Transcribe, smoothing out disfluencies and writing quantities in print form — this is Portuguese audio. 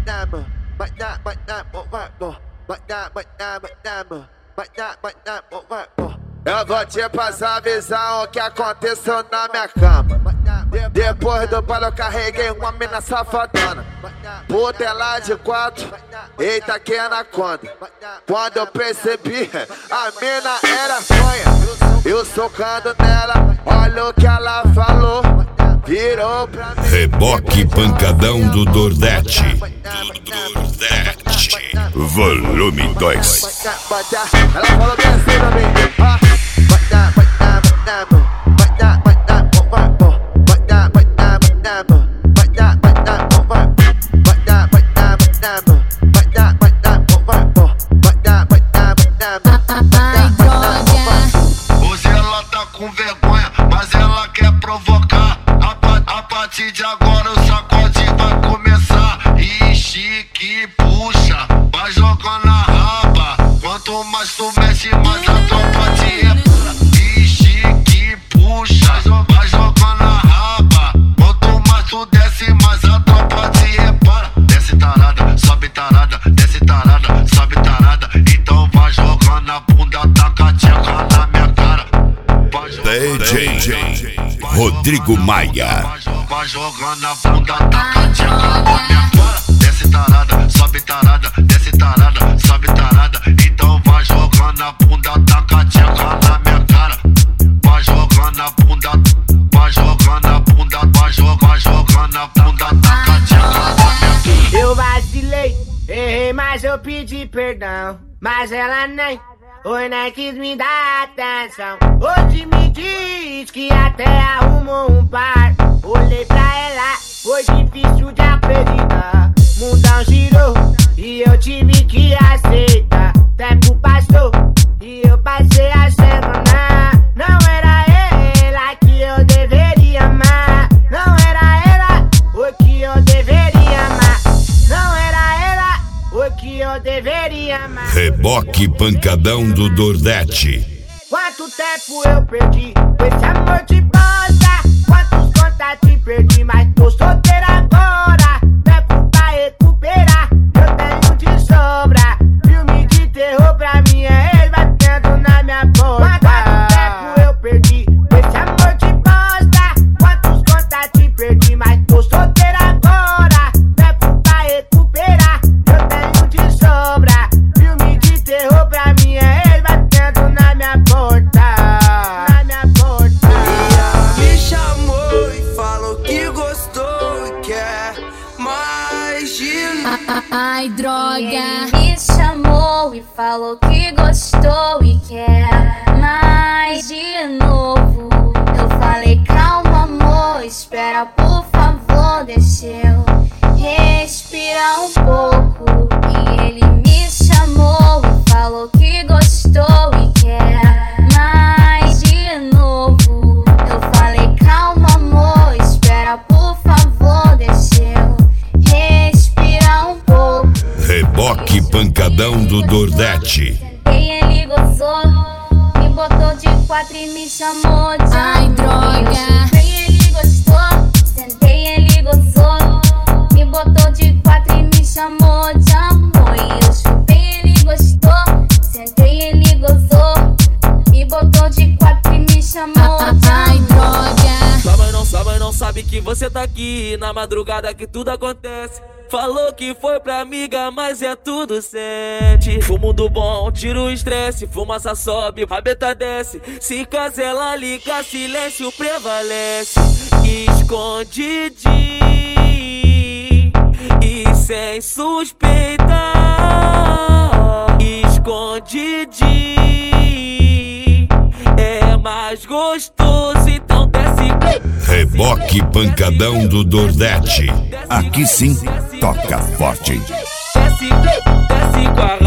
Eu vou te passar a visão o que aconteceu na minha cama. Depois do baile eu carreguei uma mina safadona. Puta ela de 4, eita que anaconda. Quando eu percebi, a mina era fanha. Eu socando nela, olha o que ela falou. Virou pra mim. Reboque pancadão do Dordete. Volume 2. Ela falou bem assim pra mim. Hoje ela tá com vergonha, mas ela quer provocar. A partir de agora o sacode vai começar. Ixi, que puxa, vai jogando a raba. Quanto mais tu mexe, mais a tropa te repara. Ixi, que puxa, vai jogando a raba. Quanto mais tu desce, mais a tropa te repara. Desce tarada, sobe tarada, desce tarada, sobe tarada. Então vai jogando a bunda, taca a tcheca na minha cara. DJ Rodrigo Maia. Vai jogando a bunda, taca a tcheca na minha cara. Desce tarada, sobe tarada, desce tarada, sobe tarada. Então vai jogando a bunda, taca a tcheca na minha cara. Vai jogando a bunda, vai jogando a bunda, vai jogando a bunda, taca a tcheca na minha cara. Eu vacilei, errei, mas eu pedi perdão. Mas ela nem quis me dar atenção. Hoje me diz que até arrumou um par. Olhei pra ela, foi difícil de acreditar. Mundão girou e eu tive que aceitar. Tempo passou e eu passei a semana. Não era ela que eu deveria amar. Não era ela o que eu deveria amar. Não era ela o que eu deveria amar. Reboque pancadão do Dordete. Quanto tempo eu perdi com esse amor de bosta. Quantos contatos perdi, mas tô solteira agora. Tempo pra recuperar, eu tenho de sobra. Filme de terror pra mim é ele batendo na minha porta. Quanto tempo eu perdi com esse amor de bosta. Quantos contatos perdi, mas tô solteira agora. Tempo pra recuperar, eu tenho de sobra. Filme de terror pra mim é ele batendo na minha porta. Na minha porta. Me chamou e falou que gostou e quer mais de Ai, droga. Ele me chamou e falou que gostou e quer mais de novo. Eu falei, calma, amor, espera, por favor, deixa eu respirar um pouco. E ele me chamou e falou que gostou e quer mais de novo. Eu falei, calma, amor, espera, por favor, deixa eu respirar um pouco. Reboque pancadão do Dordete. E ele gozou, me botou de 4 e me chamou de Ai, droga. E ele gostou, sentei, ele gozou, me botou de 4 e me chamou de amor. E eu chupei, ele gostou, sentei, ele gozou, me botou de 4 e me chamou de Ai, amor. droga. Não sabe que você tá aqui na madrugada que tudo acontece. Falou que foi pra amiga, mas é tudo sente. Fumo do bom, tira o estresse. Fumaça sobe, rabeta desce. Se casela liga, silêncio prevalece. Escondidinho e sem suspeitar. Escondidinho é mais gostoso, então desce. Reboque pancadão do Dordete. Aqui sim, toca forte. Desce com a